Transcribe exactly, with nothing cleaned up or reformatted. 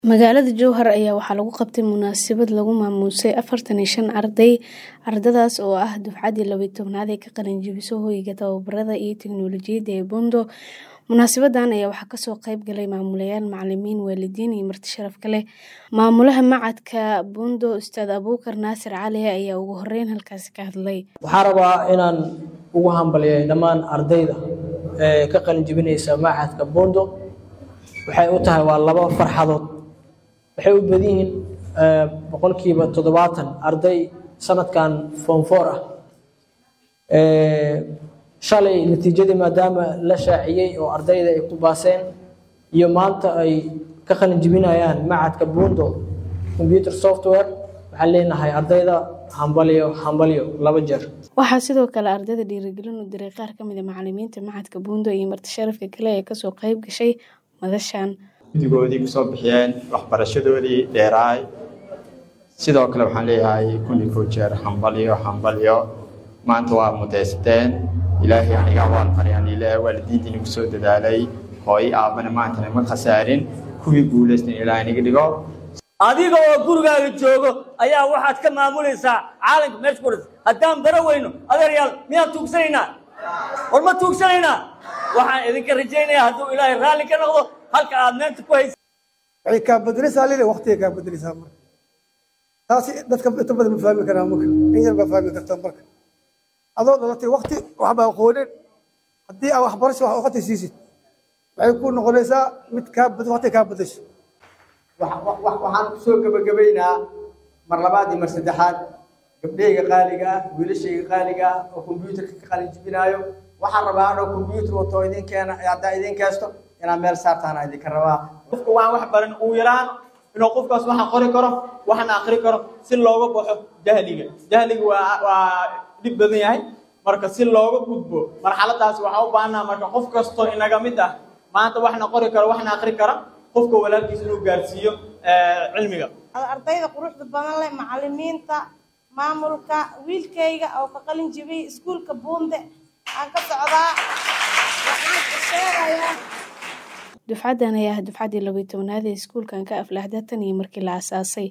Magaalada Jowhar ayaa waxaa lagu qabtay munaasabad lagu maamuusay afartan iyo shan arday. Ardaydaas oo ah dufcadii laba iyo tobnaad ee ka qalin jebisay hoyga tababarada iyo tiknoolajiyadda ee Bondo. Munaasabadan ayaa waxaa kasoo qayb galay maamulayaal, macalimiin, waalidiin iyo marti sharaf kale. Maamulaha macadka Bondo, Ustaad Abuukar Naasir Cali ayaa ugu horeyn halkaasi ka hadlay. Waxaan rabaa inaan ugu hambalyeeyo dhammaan ardayda ee ka qalin jebinaysa macadka Bondo. Waxay u tahay waa laba farxadood. waxay u badan yihiin boqolkiiba toddobaatan arday sanadkan form four ah ee shalay natiijadii maadaama la shaaciyay oo ardayda ay ku baaseen iyo maanta ay ka qalin jebinayaan macadka Bondo computer software waxaan leenahay ardayda hambalyo hambalyo laba jeer. Waxaa sidoo kale ardayda dhiirigelin u diray qaar ka mid ah macalimiinta macadka Bondo iyo marti sharafka kale ee kasoo qayb gashay madashan. Digoodii ku soo bixiyeen waxbarashadoodii dheeraay sidoo kale waxaan leeyahay kun iyo jeer hambalyo hambalyo maanta waa mudeysteen ilaahay aniga waan qariyaan ilaahay waalidiintii ku soo dadaalay hooy aabana maanta ma khasaarin kuwii guuleysteen ilaahay aniga dhigo adiga oo gurigaaga joogo ayaa waxaad ka maamulaysaa caalamka meesha haddaan baro weyno adeeryaal miyaan tuugsanaynaa war ma tuugsanaynaa waxaan idinka rajaynayaa hadduu ilaahay raalli ka noqdo halka aad meenta ku hayso waxay ka bedelisaa leeyahay waqtiga ka bedelisaa marka taasi dadka inta badan ma fahmi karaan marka in yar ba fahmi kartaa marka adoo dhalatay waqti waxba aqoonin haddii aad waxbarasho wax waqti siisid waxay ku noqonaysaa mid ka bedel waqti ka bedesho waxaan ku soo gabagabaynaa mar labaad iyo mar saddexaad gabdhayga qaaliga ah wiilashayga qaaliga ah oo kombiyuutarka ka qalin jebinaayo waxaan rabaa anoo kombiyuutar wato idin keena haddaa idin keesto inaan meel saartaan idinka rabaa qofka waan wax baran uu yaraan inuu qofkaas waxaan qori karo waxaan akhri karo si looga baxo jahliga jahliga waa waa dhib badan yahay marka si looga gudbo marxaladaas waxaa u baahnaa marka qof kasto inaga mid ah maanta waxna qori karo waxna akhri karo qofka walaalkiisa inuu gaarsiiyo cilmiga ardayda quruxda badan leh macalimiinta maamulka wiilkayga oo ka qalin jebiyay iskuulka Bondo aan ka socdaa waxaan ku sheegayaa dufcadan ayaa dufcadii laba iyo tobnaad ee iskuulkan ka aflaxday tan iyo markii la aasaasay.